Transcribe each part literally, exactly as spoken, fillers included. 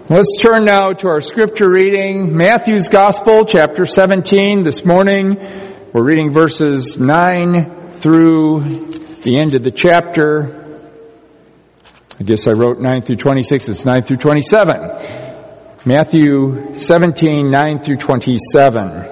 Let's turn now to our scripture reading, Matthew's Gospel, chapter seventeen. This morning, we're reading verses nine through the end of the chapter. I guess I wrote nine through twenty-six. It's nine through twenty-seven. Matthew seventeen, nine through twenty-seven.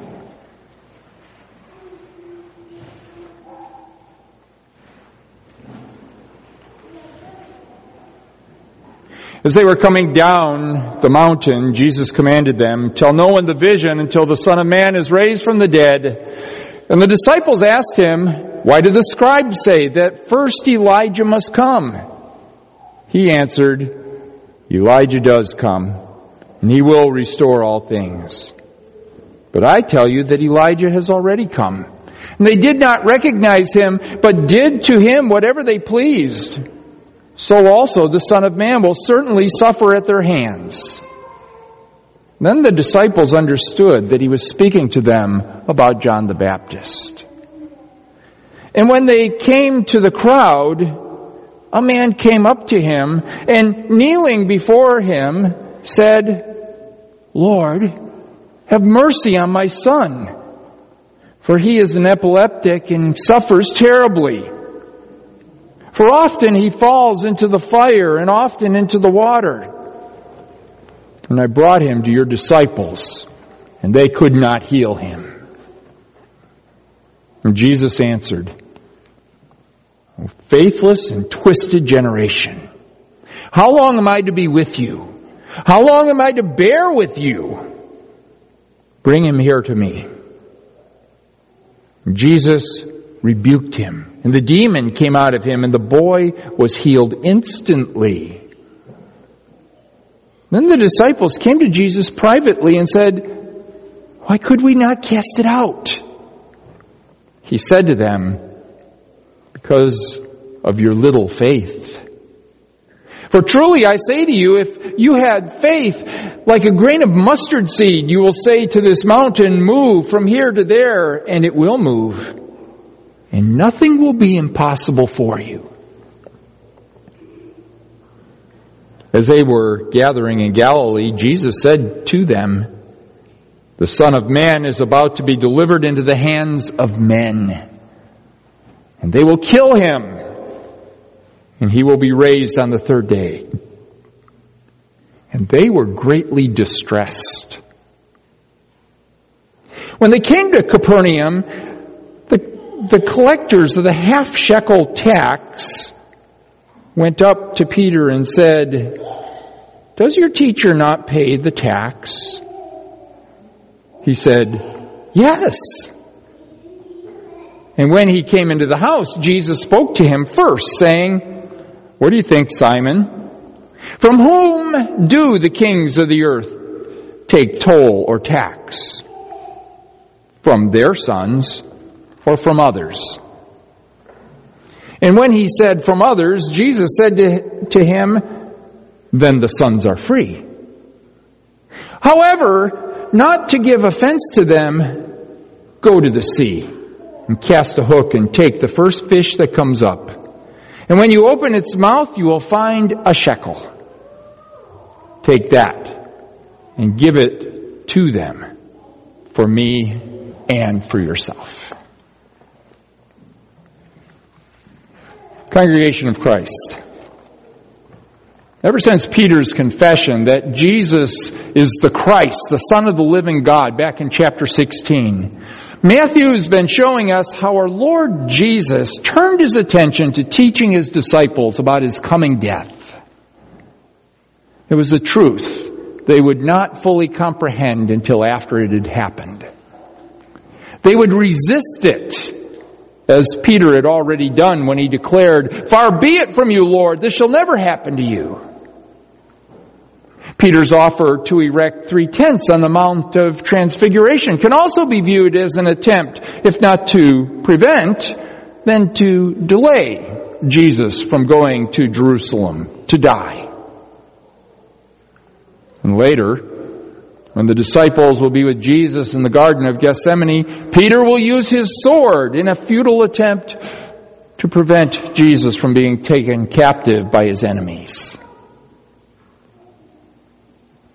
As they were coming down the mountain, Jesus commanded them, "Tell no one the vision until the Son of Man is raised from the dead." And the disciples asked him, "Why do the scribes say that first Elijah must come?" He answered, "Elijah does come, and he will restore all things. But I tell you that Elijah has already come." And they did not recognize him, but did to him whatever they pleased. So also the Son of Man will certainly suffer at their hands. Then the disciples understood that he was speaking to them about John the Baptist. And when they came to the crowd, a man came up to him and, kneeling before him, said, "Lord, have mercy on my son, for he is an epileptic and suffers terribly. For often he falls into the fire and often into the water. And I brought him to your disciples, and they could not heal him." And Jesus answered, "O faithless and twisted generation, how long am I to be with you? How long am I to bear with you? Bring him here to me." And Jesus rebuked him, and the demon came out of him, and the boy was healed instantly. Then the disciples came to Jesus privately and said, "Why could we not cast it out?" He said to them, "Because of your little faith. For truly I say to you, if you had faith like a grain of mustard seed, you will say to this mountain, 'Move from here to there,' and it will move. And nothing will be impossible for you." As they were gathering in Galilee, Jesus said to them, "The Son of Man is about to be delivered into the hands of men, and they will kill him, and he will be raised on the third day." And they were greatly distressed. When they came to Capernaum, the collectors of the half shekel tax went up to Peter and said, "Does your teacher not pay the tax?" He said, "Yes." And when he came into the house, Jesus spoke to him first, saying, "What do you think, Simon? From whom do the kings of the earth take toll or tax? From their sons or from others?" And when he said from others, Jesus said to, to him, "Then the sons are free. However, not to give offense to them, go to the sea and cast a hook and take the first fish that comes up. And when you open its mouth, you will find a shekel. Take that and give it to them for me and for yourself." Congregation of Christ, ever since Peter's confession that Jesus is the Christ, the Son of the living God, back in chapter sixteen, Matthew has been showing us how our Lord Jesus turned his attention to teaching his disciples about his coming death. It was the truth they would not fully comprehend until after it had happened. They would resist it, as Peter had already done when he declared, "Far be it from you, Lord, this shall never happen to you." Peter's offer to erect three tents on the Mount of Transfiguration can also be viewed as an attempt, if not to prevent, then to delay Jesus from going to Jerusalem to die. And later, when the disciples will be with Jesus in the Garden of Gethsemane, Peter will use his sword in a futile attempt to prevent Jesus from being taken captive by his enemies.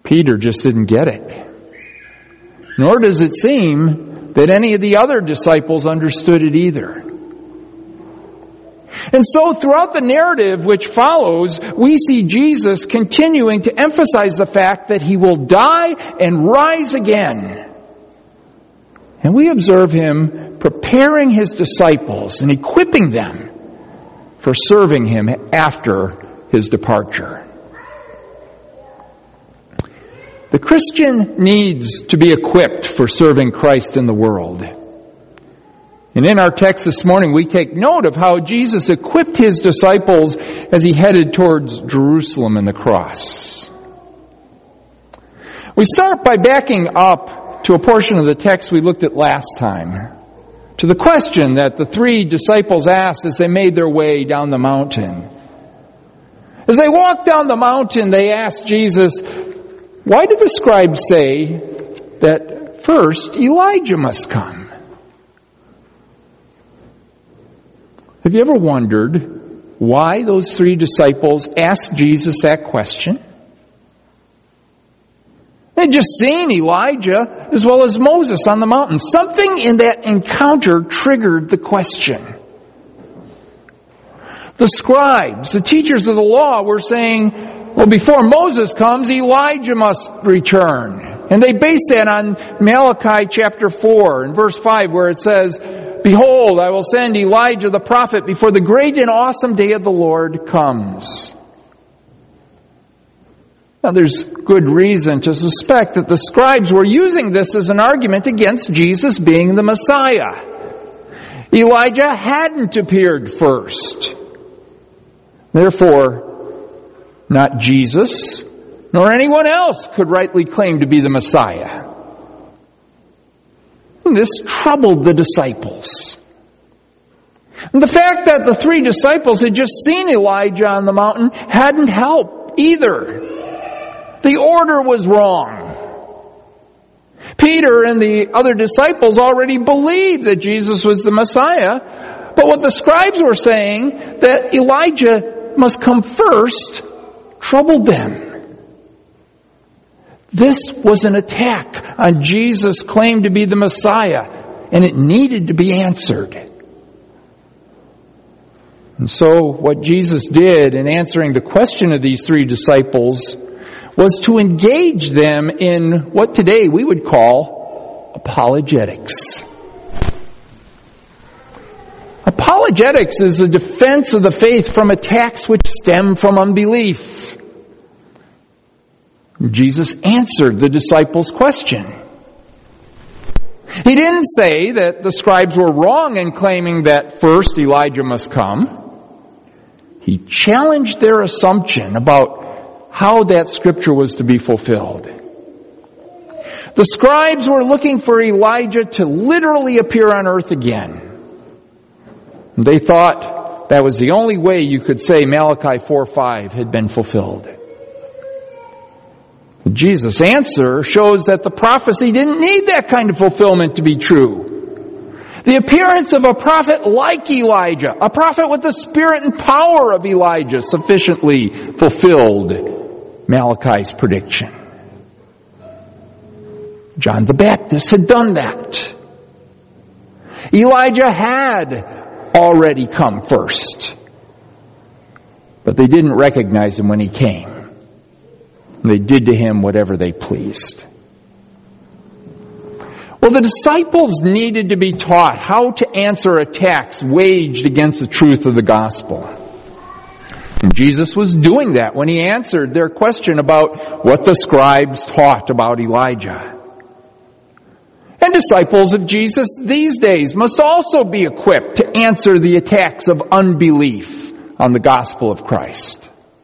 Peter just didn't get it. Nor does it seem that any of the other disciples understood it either. And so throughout the narrative which follows, we see Jesus continuing to emphasize the fact that he will die and rise again. And we observe him preparing his disciples and equipping them for serving him after his departure. The Christian needs to be equipped for serving Christ in the world. And in our text this morning, we take note of how Jesus equipped his disciples as he headed towards Jerusalem and the cross. We start by backing up to a portion of the text we looked at last time, to the question that the three disciples asked as they made their way down the mountain. As they walked down the mountain, they asked Jesus, "Why did the scribes say that first Elijah must come?" Have you ever wondered why those three disciples asked Jesus that question? They'd just seen Elijah as well as Moses on the mountain. Something in that encounter triggered the question. The scribes, the teachers of the law, were saying, well, before Moses comes, Elijah must return. And they base that on Malachi chapter four and verse five, where it says, "Behold, I will send Elijah the prophet before the great and awesome day of the Lord comes." Now there's good reason to suspect that the scribes were using this as an argument against Jesus being the Messiah. Elijah hadn't appeared first. Therefore, not Jesus, nor anyone else could rightly claim to be the Messiah. And this troubled the disciples. And the fact that the three disciples had just seen Elijah on the mountain hadn't helped either. The order was wrong. Peter and the other disciples already believed that Jesus was the Messiah, but what the scribes were saying, that Elijah must come first, troubled them. This was an attack on Jesus' claim to be the Messiah, and it needed to be answered. And so what Jesus did in answering the question of these three disciples was to engage them in what today we would call apologetics. Apologetics is a defense of the faith from attacks which stem from unbelief. Jesus answered the disciples' question. He didn't say that the scribes were wrong in claiming that first Elijah must come. He challenged their assumption about how that scripture was to be fulfilled. The scribes were looking for Elijah to literally appear on earth again. They thought that was the only way you could say Malachi four five had been fulfilled. Jesus' answer shows that the prophecy didn't need that kind of fulfillment to be true. The appearance of a prophet like Elijah, a prophet with the spirit and power of Elijah, sufficiently fulfilled Malachi's prediction. John the Baptist had done that. Elijah had already come first, but they didn't recognize him when he came. They did to him whatever they pleased. Well, the disciples needed to be taught how to answer attacks waged against the truth of the gospel. And Jesus was doing that when he answered their question about what the scribes taught about Elijah. And disciples of Jesus these days must also be equipped to answer the attacks of unbelief on the gospel of Christ.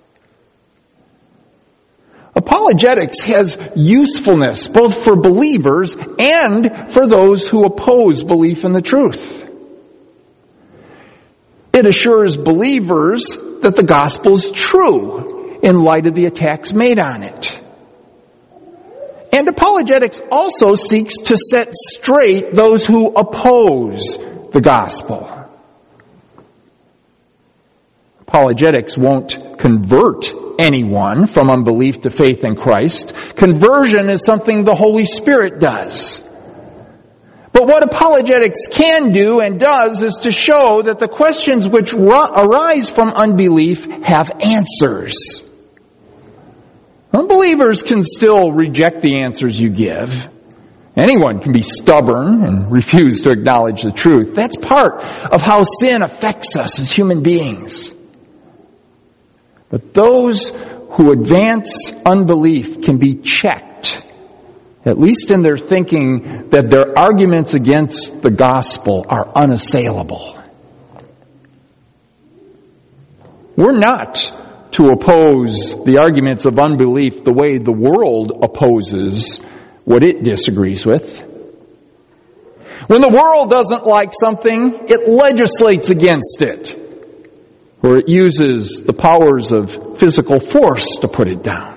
Apologetics has usefulness both for believers and for those who oppose belief in the truth. It assures believers that the gospel is true in light of the attacks made on it. And apologetics also seeks to set straight those who oppose the gospel. Apologetics won't convert anyone from unbelief to faith in Christ. Conversion is something the Holy Spirit does. But what apologetics can do and does is to show that the questions which arise from unbelief have answers. Unbelievers can still reject the answers you give. Anyone can be stubborn and refuse to acknowledge the truth. That's part of how sin affects us as human beings. But those who advance unbelief can be checked, at least in their thinking that their arguments against the gospel are unassailable. We're not to oppose the arguments of unbelief the way the world opposes what it disagrees with. When the world doesn't like something, it legislates against it, or it uses the powers of physical force to put it down.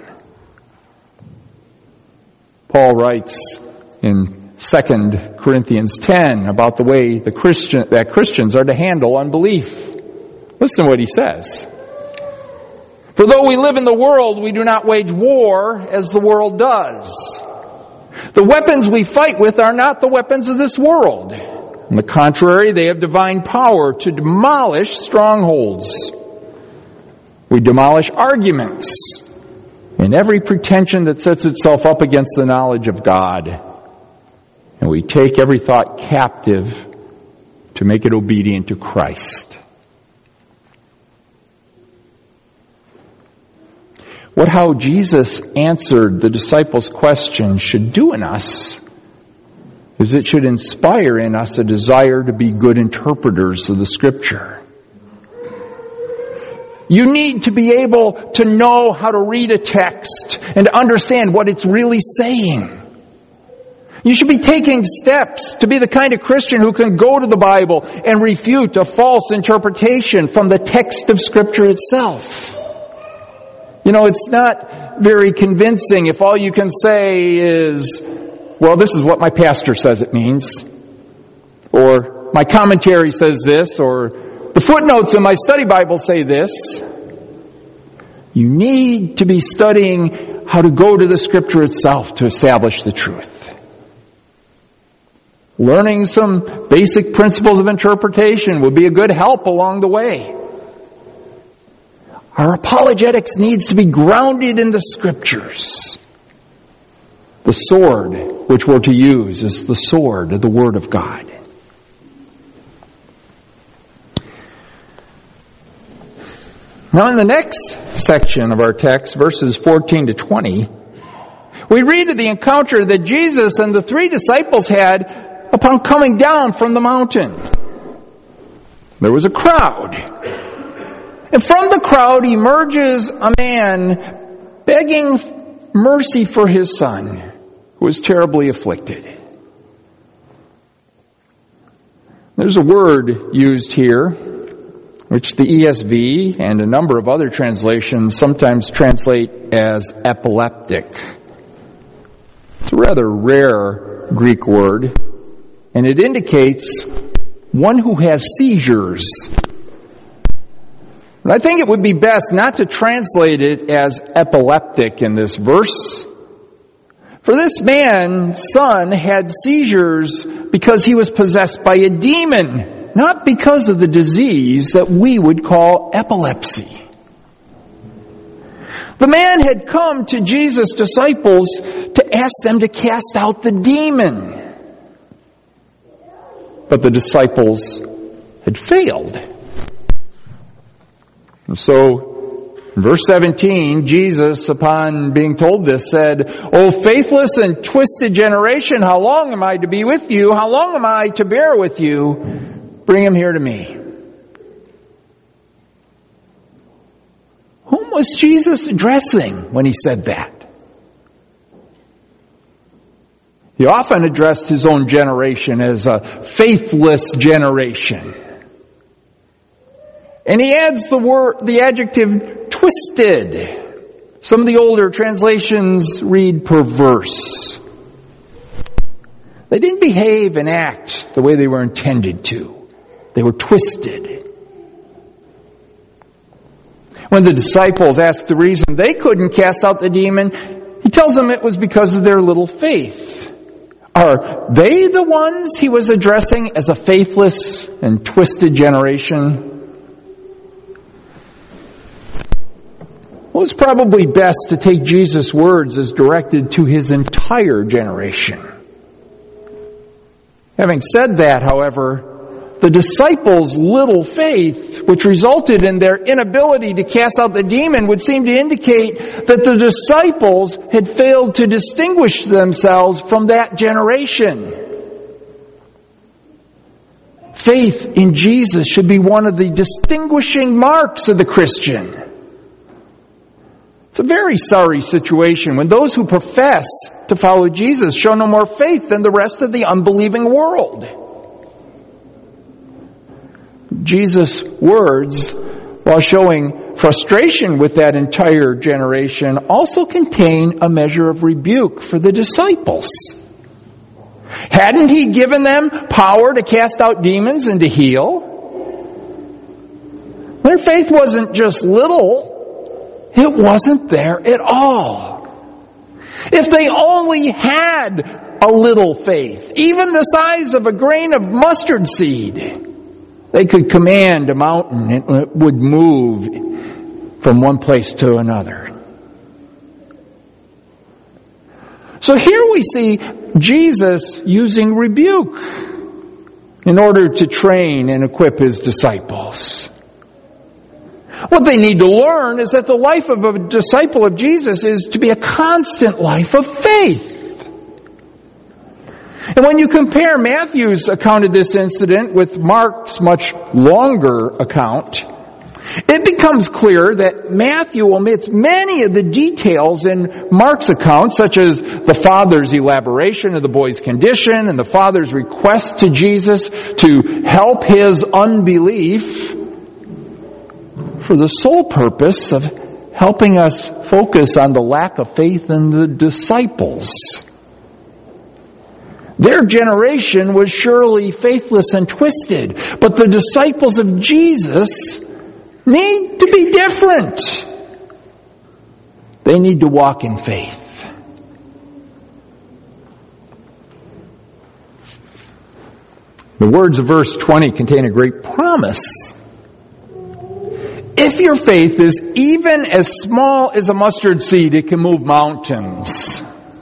Paul writes in Second Corinthians ten about the way the Christian, that Christians are to handle unbelief. Listen to what he says. For though we live in the world, we do not wage war as the world does. The weapons we fight with are not the weapons of this world. On the contrary, they have divine power to demolish strongholds. We demolish arguments and every pretension that sets itself up against the knowledge of God. And we take every thought captive to make it obedient to Christ. What how Jesus answered the disciples' question should do in us is it should inspire in us a desire to be good interpreters of the Scripture. You need to be able to know how to read a text and to understand what it's really saying. You should be taking steps to be the kind of Christian who can go to the Bible and refute a false interpretation from the text of Scripture itself. You know, it's not very convincing if all you can say is, well, this is what my pastor says it means, or my commentary says this, or the footnotes in my study Bible say this. You need to be studying how to go to the Scripture itself to establish the truth. Learning some basic principles of interpretation will be a good help along the way. Our apologetics needs to be grounded in the Scriptures. The sword which we're to use is the sword of the Word of God. Now in the next section of our text, verses fourteen to twenty, we read of the encounter that Jesus and the three disciples had upon coming down from the mountain. There was a crowd. And from the crowd emerges a man begging mercy for his son, who was terribly afflicted. There's a word used here, which the E S V and a number of other translations sometimes translate as epileptic. It's a rather rare Greek word, and it indicates one who has seizures. But I think it would be best not to translate it as epileptic in this verse. For this man's son had seizures because he was possessed by a demon, not because of the disease that we would call epilepsy. The man had come to Jesus' disciples to ask them to cast out the demon. But the disciples had failed. And so, in verse seventeen, Jesus, upon being told this, said, "O faithless and twisted generation, how long am I to be with you? How long am I to bear with you? Bring him here to me." Whom was Jesus addressing when he said that? He often addressed his own generation as a faithless generation. And he adds the word, the adjective twisted. Some of the older translations read perverse. They didn't behave and act the way they were intended to. They were twisted. When the disciples ask the reason they couldn't cast out the demon, he tells them it was because of their little faith. Are they the ones he was addressing as a faithless and twisted generation? Well, it's probably best to take Jesus' words as directed to his entire generation. Having said that, however, the disciples' little faith, which resulted in their inability to cast out the demon, would seem to indicate that the disciples had failed to distinguish themselves from that generation. Faith in Jesus should be one of the distinguishing marks of the Christian. It's a very sorry situation when those who profess to follow Jesus show no more faith than the rest of the unbelieving world. Jesus' words, while showing frustration with that entire generation, also contain a measure of rebuke for the disciples. Hadn't he given them power to cast out demons and to heal? Their faith wasn't just little, it wasn't there at all. If they only had a little faith, even the size of a grain of mustard seed, they could command a mountain and it would move from one place to another. So here we see Jesus using rebuke in order to train and equip his disciples. What they need to learn is that the life of a disciple of Jesus is to be a constant life of faith. And when you compare Matthew's account of this incident with Mark's much longer account, it becomes clear that Matthew omits many of the details in Mark's account, such as the father's elaboration of the boy's condition and the father's request to Jesus to help his unbelief, for the sole purpose of helping us focus on the lack of faith in the disciples. Their generation was surely faithless and twisted, but the disciples of Jesus need to be different. They need to walk in faith. The words of verse twenty contain a great promise. If your faith is even as small as a mustard seed, it can move mountains.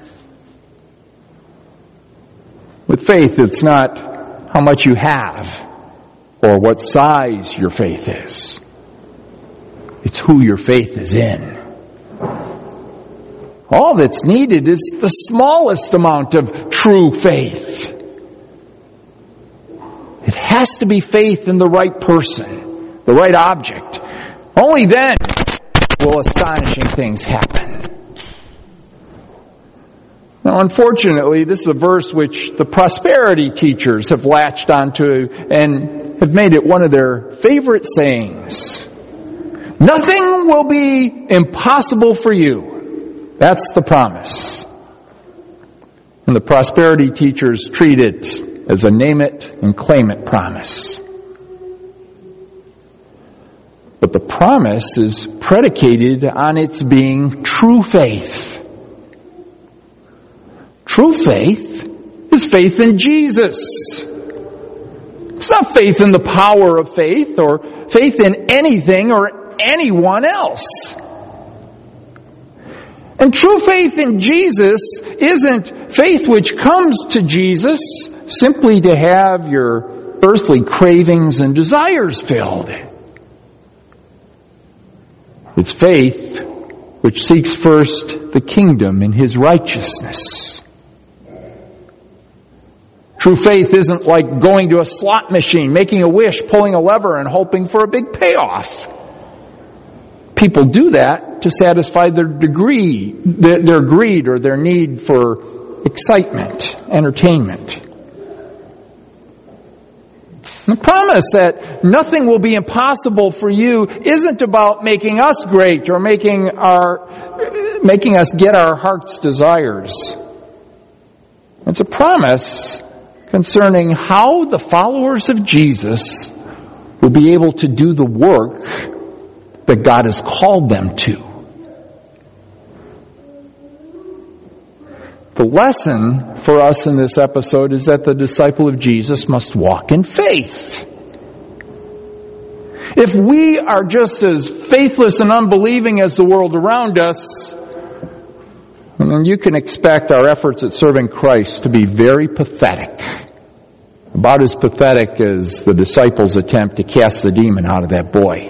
With faith, it's not how much you have or what size your faith is. It's who your faith is in. All that's needed is the smallest amount of true faith. It has to be faith in the right person, the right object. Only then will astonishing things happen. Now, unfortunately, this is a verse which the prosperity teachers have latched onto and have made it one of their favorite sayings. Nothing will be impossible for you. That's the promise. And the prosperity teachers treat it as a name it and claim it promise. But the promise is predicated on its being true faith. True faith is faith in Jesus. It's not faith in the power of faith or faith in anything or anyone else. And true faith in Jesus isn't faith which comes to Jesus simply to have your earthly cravings and desires filled. It's faith which seeks first the kingdom and his righteousness. True faith isn't like going to a slot machine, making a wish, pulling a lever, and hoping for a big payoff. People do that to satisfy their degree, their, their greed or their need for excitement, entertainment. The promise that nothing will be impossible for you isn't about making us great or making our, making us get our heart's desires. It's a promise concerning how the followers of Jesus will be able to do the work that God has called them to. The lesson for us in this episode is that the disciple of Jesus must walk in faith. If we are just as faithless and unbelieving as the world around us, then you can expect our efforts at serving Christ to be very pathetic. About as pathetic as the disciples' attempt to cast the demon out of that boy.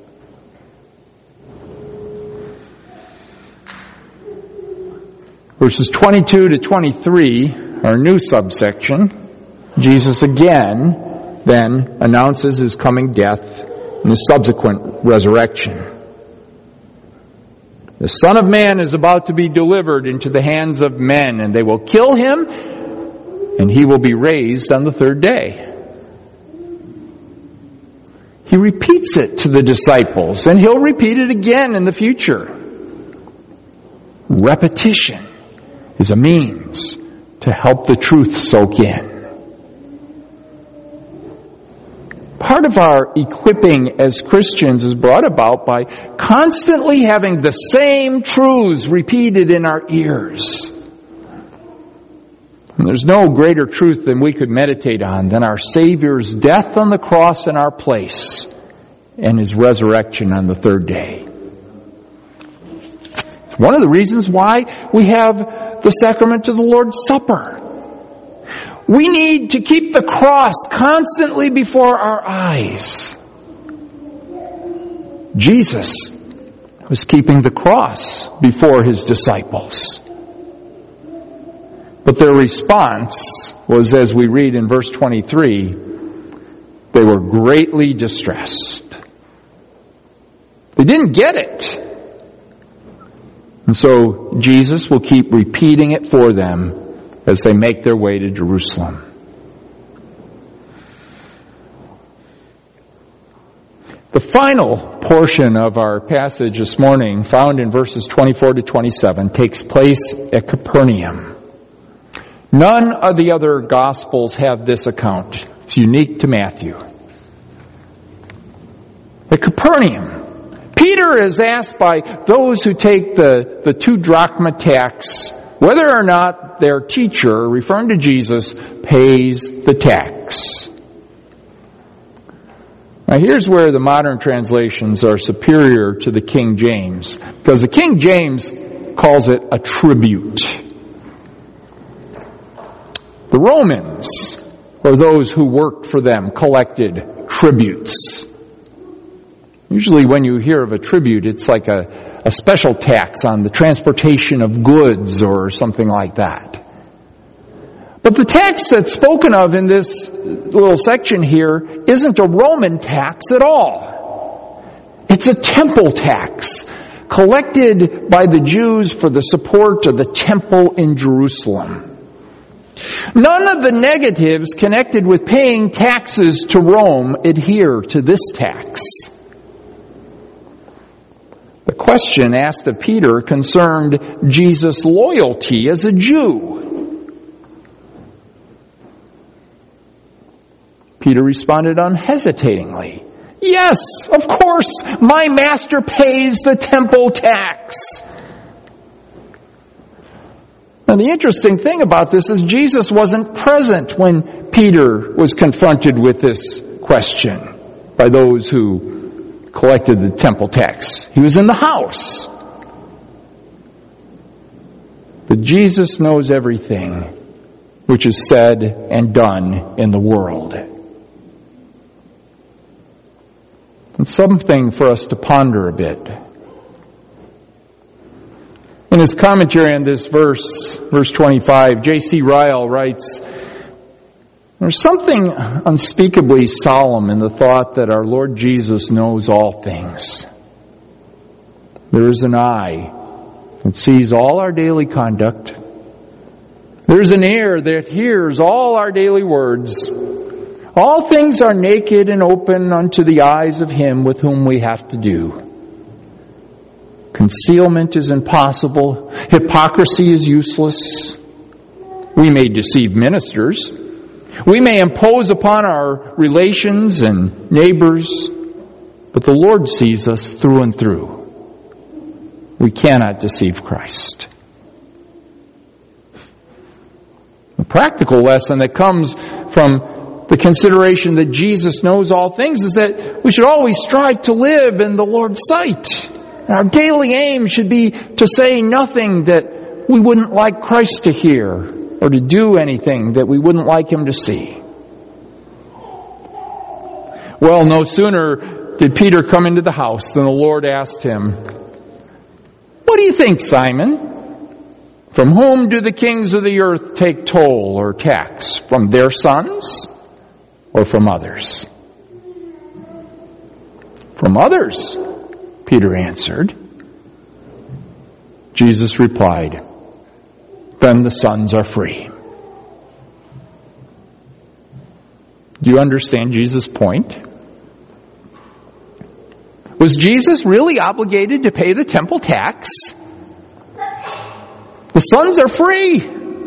Verses twenty-two to twenty-three, our new subsection, Jesus again then announces his coming death and his subsequent resurrection. The Son of Man is about to be delivered into the hands of men, and they will kill him, and he will be raised on the third day. He repeats it to the disciples, and he'll repeat it again in the future. Repetition is a means to help the truth soak in. Part of our equipping as Christians is brought about by constantly having the same truths repeated in our ears. And there's no greater truth than we could meditate on than our Savior's death on the cross in our place and his resurrection on the third day. One of the reasons why we have the sacrament of the Lord's Supper. We need to keep the cross constantly before our eyes. Jesus was keeping the cross before his disciples. But their response was, as we read in verse twenty-three, they were greatly distressed. They didn't get it. And so Jesus will keep repeating it for them as they make their way to Jerusalem. The final portion of our passage this morning, found in verses twenty-four to twenty-seven, takes place at Capernaum. None of the other Gospels have this account. It's unique to Matthew. At Capernaum, Peter is asked by those who take the, the two drachma tax whether or not their teacher, referring to Jesus, pays the tax. Now here's where the modern translations are superior to the King James, because the King James calls it a tribute. The Romans, or those who worked for them, collected tributes. Usually when you hear of a tribute, it's like a a special tax on the transportation of goods or something like that. But the tax that's spoken of in this little section here isn't a Roman tax at all. It's a temple tax collected by the Jews for the support of the temple in Jerusalem. None of the negatives connected with paying taxes to Rome adhere to this tax. The question asked of Peter concerned Jesus' loyalty as a Jew. Peter responded unhesitatingly, "Yes, of course, my master pays the temple tax." Now the interesting thing about this is Jesus wasn't present when Peter was confronted with this question by those who collected the temple tax. He was in the house. But Jesus knows everything which is said and done in the world. And something for us to ponder a bit. In his commentary on this verse, verse twenty-five, J C Ryle writes, "There's something unspeakably solemn in the thought that our Lord Jesus knows all things. There is an eye that sees all our daily conduct. There's an ear that hears all our daily words. All things are naked and open unto the eyes of Him with whom we have to do. Concealment is impossible. Hypocrisy is useless. We may deceive ministers. We may impose upon our relations and neighbors, But the Lord sees us through and through. We cannot deceive Christ. The practical lesson that comes from the consideration that Jesus knows all things is that we should always strive to live in the Lord's sight. Our daily aim should be to say nothing that we wouldn't like Christ to hear, or to do anything that we wouldn't like Him to see. Well, no sooner did Peter come into the house than the Lord asked him, "What do you think, Simon? From whom do the kings of the earth take toll or tax? From their sons or from others?" "From others," Peter answered. Jesus replied, "Then the sons are free." Do you understand Jesus' point? Was Jesus really obligated to pay the temple tax? The sons are free.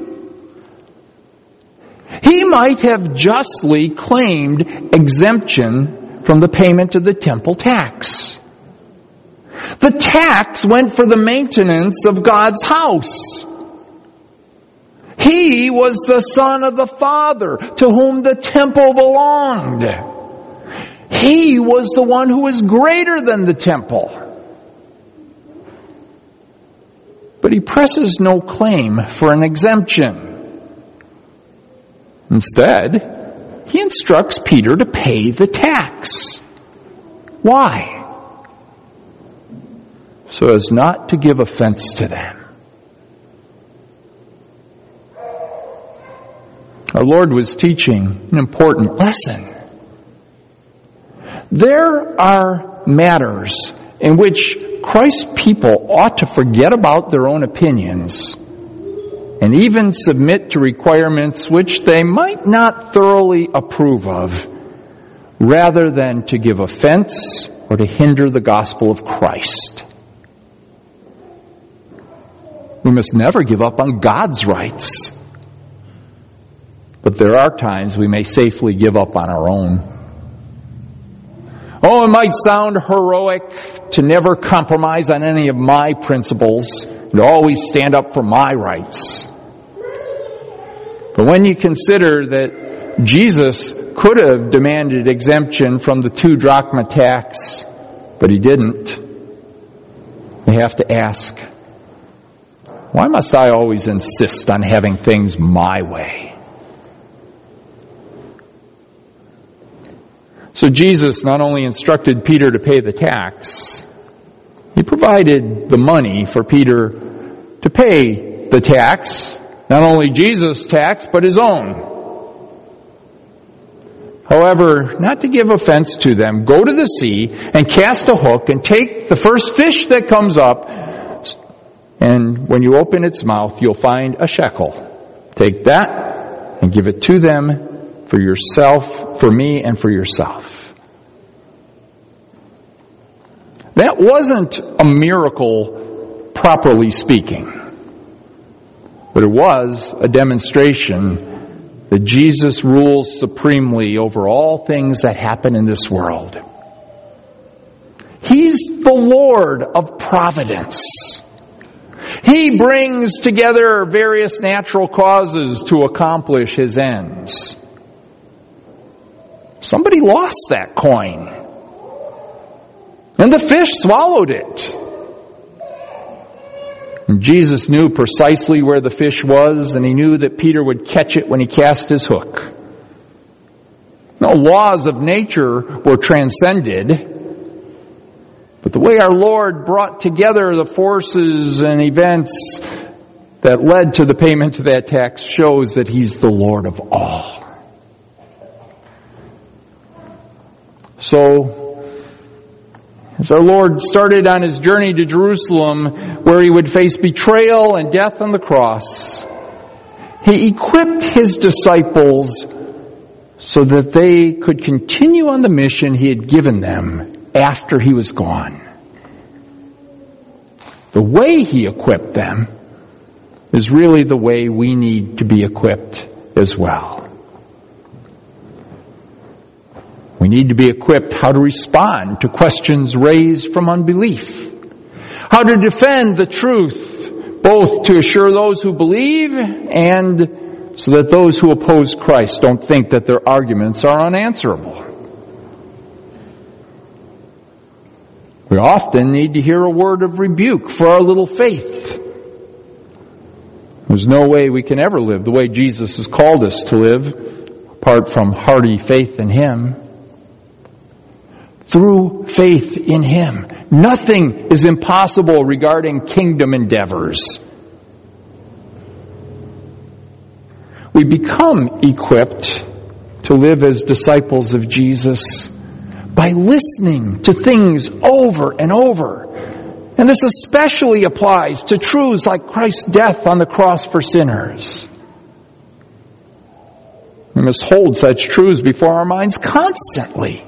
He might have justly claimed exemption from the payment of the temple tax. The tax went for the maintenance of God's house. He was the Son of the Father to whom the temple belonged. He was the one who was greater than the temple. But he presses no claim for an exemption. Instead, he instructs Peter to pay the tax. Why? So as not to give offense to them. Our Lord was teaching an important lesson. There are matters in which Christ's people ought to forget about their own opinions and even submit to requirements which they might not thoroughly approve of, rather than to give offense or to hinder the gospel of Christ. We must never give up on God's rights. But there are times we may safely give up on our own. Oh, it might sound heroic to never compromise on any of my principles and to always stand up for my rights. But when you consider that Jesus could have demanded exemption from the two drachma tax, but he didn't, you have to ask, why must I always insist on having things my way? So Jesus not only instructed Peter to pay the tax, he provided the money for Peter to pay the tax, not only Jesus' tax, but his own. However, not to give offense to them, go to the sea and cast a hook and take the first fish that comes up, and when you open its mouth, you'll find a shekel. Take that and give it to them for yourself, for me, and for yourself. That wasn't a miracle, properly speaking, but it was a demonstration that Jesus rules supremely over all things that happen in this world. He's the Lord of providence. He brings together various natural causes to accomplish His ends. Somebody lost that coin, and the fish swallowed it. And Jesus knew precisely where the fish was, and He knew that Peter would catch it when he cast his hook. No laws of nature were transcended, but the way our Lord brought together the forces and events that led to the payment of that tax shows that He's the Lord of all. So, as our Lord started on His journey to Jerusalem, where He would face betrayal and death on the cross, He equipped His disciples so that they could continue on the mission He had given them after He was gone. The way He equipped them is really the way we need to be equipped as well. We need to be equipped how to respond to questions raised from unbelief, how to defend the truth, both to assure those who believe and so that those who oppose Christ don't think that their arguments are unanswerable. We often need to hear a word of rebuke for our little faith. There's no way we can ever live the way Jesus has called us to live apart from hearty faith in Him. Through faith in Him, nothing is impossible regarding kingdom endeavors. We become equipped to live as disciples of Jesus by listening to things over and over. And this especially applies to truths like Christ's death on the cross for sinners. We must hold such truths before our minds constantly.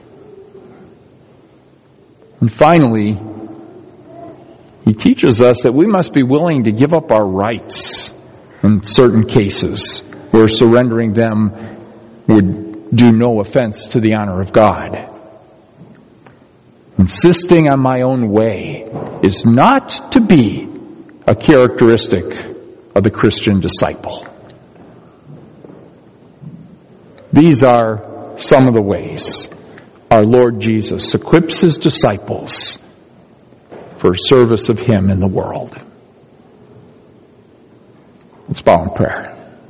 And finally, He teaches us that we must be willing to give up our rights in certain cases where surrendering them would do no offense to the honor of God. Insisting on my own way is not to be a characteristic of the Christian disciple. These are some of the ways our Lord Jesus equips His disciples for service of Him in the world. Let's bow in prayer.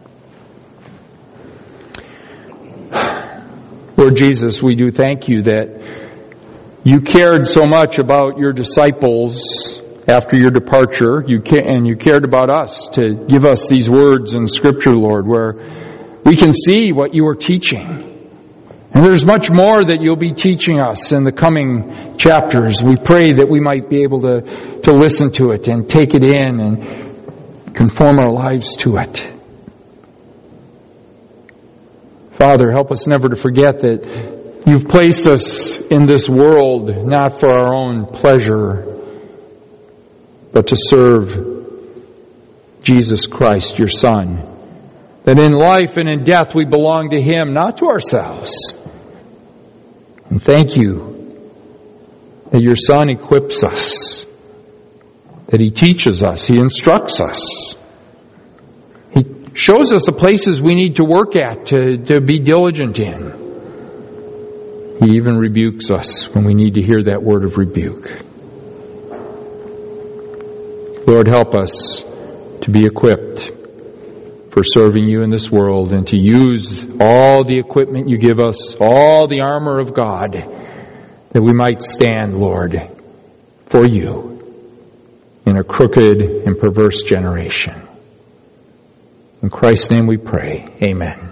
Lord Jesus, we do thank You that You cared so much about Your disciples after Your departure, you ca- and You cared about us to give us these words in Scripture, Lord, where we can see what You are teaching. And there's much more that You'll be teaching us in the coming chapters. We pray that we might be able to, to listen to it and take it in and conform our lives to it. Father, help us never to forget that You've placed us in this world not for our own pleasure, but to serve Jesus Christ, Your Son. That in life and in death we belong to Him, not to ourselves. And thank You that Your Son equips us, that He teaches us, He instructs us. He shows us the places we need to work at, to, to be diligent in. He even rebukes us when we need to hear that word of rebuke. Lord, help us to be equipped for serving You in this world and to use all the equipment You give us, all the armor of God, that we might stand, Lord, for You in a crooked and perverse generation. In Christ's name we pray. Amen.